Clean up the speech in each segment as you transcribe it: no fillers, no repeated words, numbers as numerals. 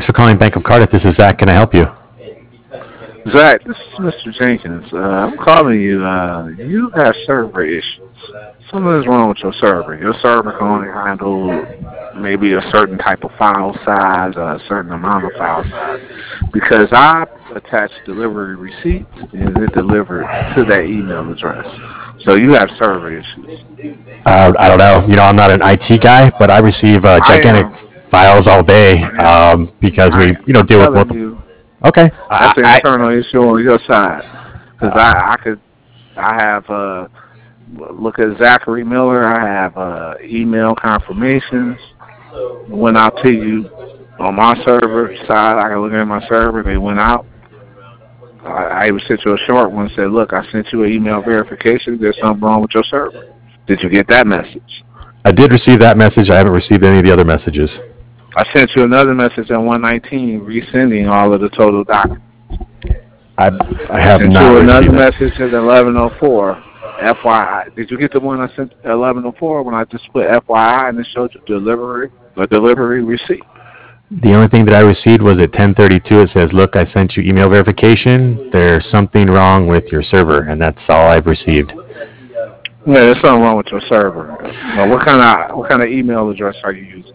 Thanks for calling Bank of Cardiff. This is Zach. Can I help you? Zach, this is Mr. Jenkins. I'm calling you. You have server issues. Something's wrong with your server. Your server can only handle maybe a certain type of file size, a certain amount of file size. Because I attached delivery receipts and it delivered to that email address. So you have server issues. I don't know. I'm not an IT guy, but I receive I gigantic am. files all day I am. because we, I'm deal with telling multiple. you, Okay. that's an internal issue on your side. Because I have look at Zachary Miller. I have email confirmations went out to you on my server side. I can look at my server. They went out. I even sent you a short one. Said, look, I sent you an email verification. There's something wrong with your server. Did you get that message? I did receive that message. I haven't received any of the other messages. I sent you another message at 119 resending all of the total documents. I have sent not you another received it. message at 1104. FYI. Did you get the one I sent at 1104 when I just put FYI and it showed you delivery receipt? The only thing that I received was at 10:32. It says, "Look, I sent you email verification. There's something wrong with your server," and that's all I've received. Yeah, there's something wrong with your server. Well, what kind of email address are you using?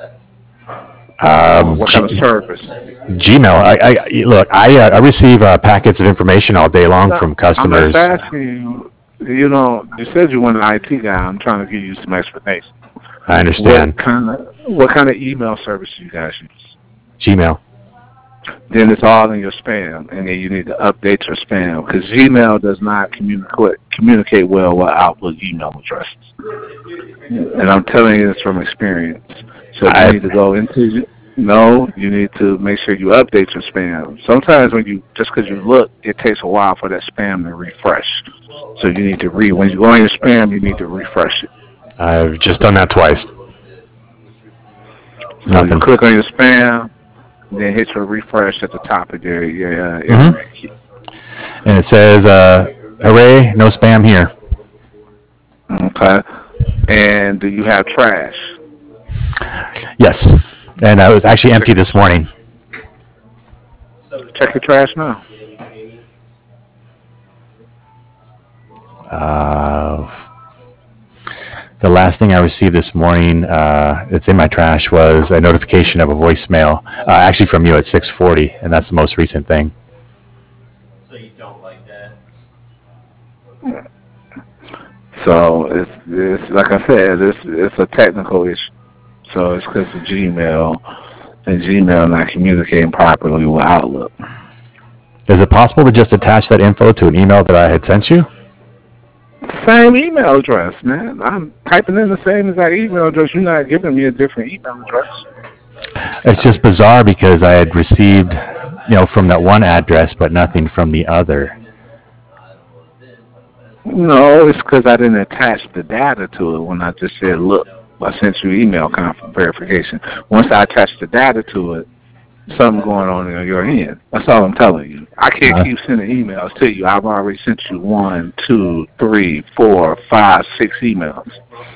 What kind of service? Gmail. Look. I receive packets of information all day long from I'm just customers. asking you. You said you weren't an IT guy. I'm trying to give you some explanation. I understand. What kind of email service do you guys use? Gmail. Then it's all in your spam, and then you need to update your spam because Gmail does not communicate well with Outlook email addresses. And I'm telling you this from experience. So you need to go into you need to make sure you update your spam. Sometimes just because you look, it takes a while for that spam to refresh. So you need to when you go in your spam, you need to refresh it. I've just done that twice. So Nothing. you click on your spam, then hit your refresh at the top of your internet key. And it says, "Hooray! No spam here." Okay. And do you have trash? Yes, and it was actually empty this morning. Check your trash now. The last thing I received this morning, it's in my trash, was a notification of a voicemail, actually from you at 6:40, and that's the most recent thing. So you don't like that? So it's like I said, it's a technical issue. So it's because of Gmail and Gmail not communicating properly with Outlook. Is it possible to just attach that info to an email that I had sent you? Same email address, man. I'm typing in the same exact email address. You're not giving me a different email address. It's just bizarre because I had received, from that one address, but nothing from the other. No, it's because I didn't attach the data to it when I just said, look, I sent you email verification. Once I attach the data to it, something going on in your end. That's all I'm telling you. I can't keep sending emails to you. I've already sent you 1, 2, 3, 4, 5, 6 emails.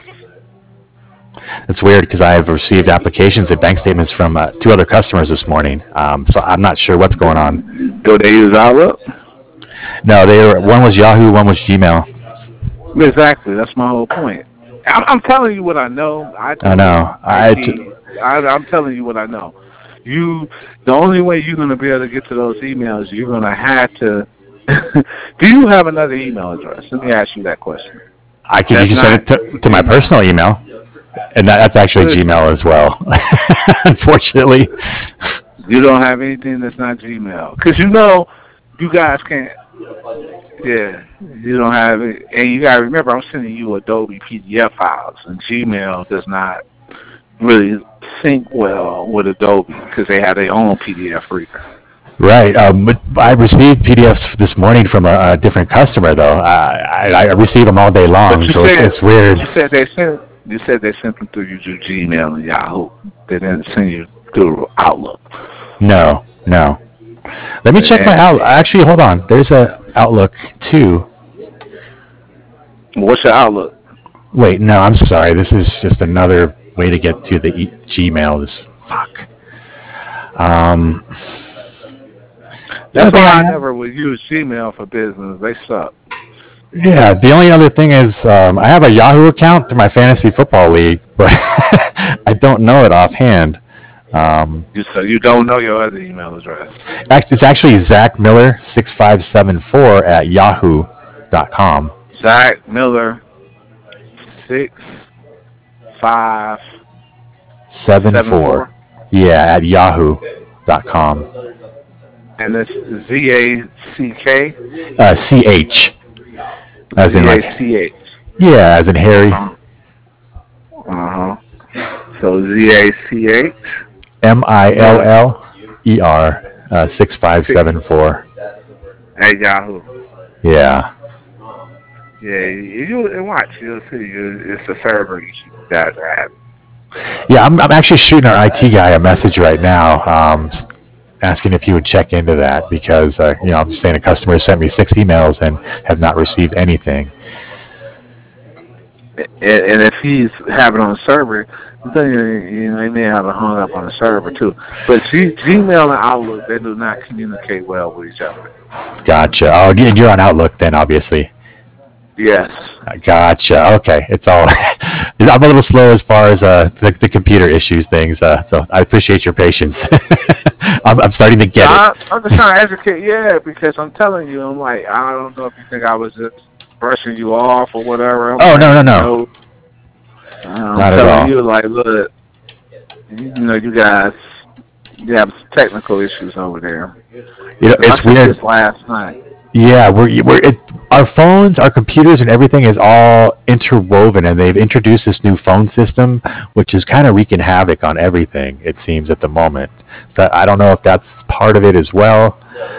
It's weird because I've received applications and bank statements from 2 other customers this morning. So I'm not sure what's going on. Do they use Outlook? No, one was Yahoo, one was Gmail. Exactly. That's my whole point. I'm telling you what I know. I know. I'm telling you what I know. The only way you're going to be able to get to those emails, you're going to have to. Do you have another email address? Let me ask you that question. You can send it to my personal email, and that's actually Gmail as well. Unfortunately, you don't have anything that's not Gmail because you guys can't. Yeah, you don't have it, and you got to remember, I'm sending you Adobe PDF files, and Gmail does not really sync well with Adobe because they have their own PDF reader. Right. But I received PDFs this morning from a different customer, though. I receive them all day long, so it's weird. You said they sent them through Gmail and Yahoo. They didn't send you through Outlook. No. Let me check my Outlook. Actually, hold on. There's a Outlook too. What's your Outlook? Wait, no, I'm sorry. This is just another way to get to the Gmail. Fuck. Um, the That's other thing why I I never would use Gmail for business. They suck. Yeah, the only other thing is I have a Yahoo account through my fantasy football league, but I don't know it offhand. Um, You don't know your other email address. it's actually Zach Miller 6574 at yahoo.com. Zach Miller 6574. 74. Yeah, at yahoo.com. And it's ZACK. CH, as in like, ZACH. yeah, as in Harry. Uh-huh. So ZACH. MILLER 6574. At Yahoo. Yeah. Yeah, you and watch. You'll see. It's a server issue that have. Yeah, I'm actually shooting our IT guy a message right now, asking if he would check into that because, I'm saying a customer sent me 6 emails and have not received anything. And if he's having it on the server, then he may have it hung up on the server too. But Gmail and Outlook, they do not communicate well with each other. Gotcha. Oh, and you're on Outlook then, obviously. Yes. Gotcha. Okay. It's all. I'm a little slow as far as the computer issues things, so I appreciate your patience. I'm starting to get it. I'm just trying to educate, because I'm telling you, I'm like, I don't know if you think I was just brushing you off or whatever. Oh, no. I'm Not at telling all. you, like, look, you guys, you have technical issues over there. It's I weird. this last night. Yeah, our phones, our computers, and everything is all interwoven, and they've introduced this new phone system, which is kind of wreaking havoc on everything. It seems at the moment. So I don't know if that's part of it as well.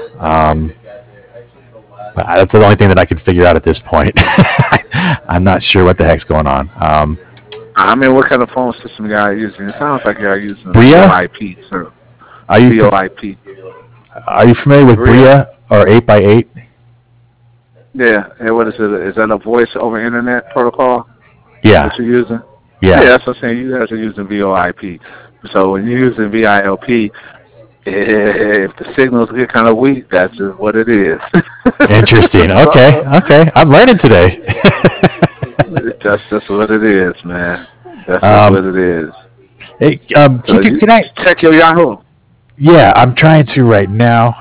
But that's the only thing that I can figure out at this point. I'm not sure what the heck's going on. I mean, what kind of phone system you guys using? It sounds like you're using Bria? VoIP, sir. Are you VoIP. Are you familiar with Bria or 8x8? Yeah, and what is it? Is that a voice over internet protocol? Yeah. That you're using? Yeah. Yeah, that's what I'm saying. You guys are using VoIP. So when you're using VoIP, if the signals get kind of weak, that's just what it is. Interesting. Okay. I'm learning today. That's just what it is, man. That's just what it is. Hey, So can I check your Yahoo? Yeah, I'm trying to right now.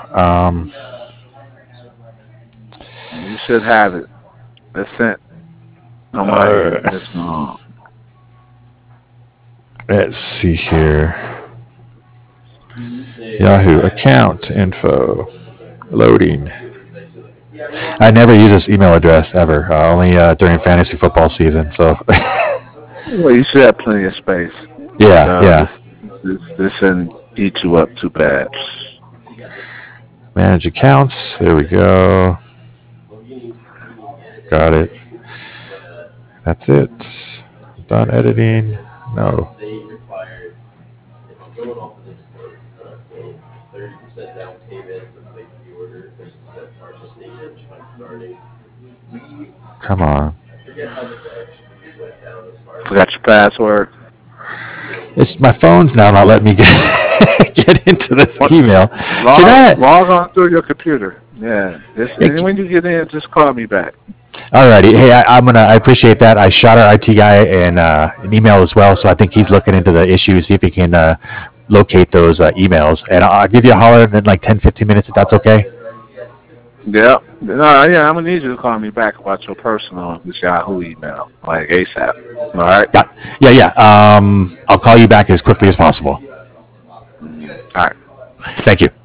You should have it. It's sent. Let's see here. Yahoo account info loading. I never use this email address ever. Only during fantasy football season. So. Well, you should have plenty of space. Yeah. This shouldn't eat you up too bad. Manage accounts. There we go. Got it. That's it. Done editing. No. They required, if I'm going off of this quote, so 30% down payment to place the order, 30% partial statement by starting. Come on. I forget how much actually went down as far as. Forgot your password. It's my phone's now not letting me get into this email. Log on through your computer. Yeah. When you get in, just call me back. Alrighty. Hey, I appreciate that. I shot our IT guy an email as well, so I think he's looking into the issue, see if he can locate those emails. And I'll give you a holler in like 10, 15 minutes if that's okay. Yeah. I'm gonna need you to call me back about your personal Yahoo email, like ASAP. All right. Yeah. I'll call you back as quickly as possible. All right. Thank you.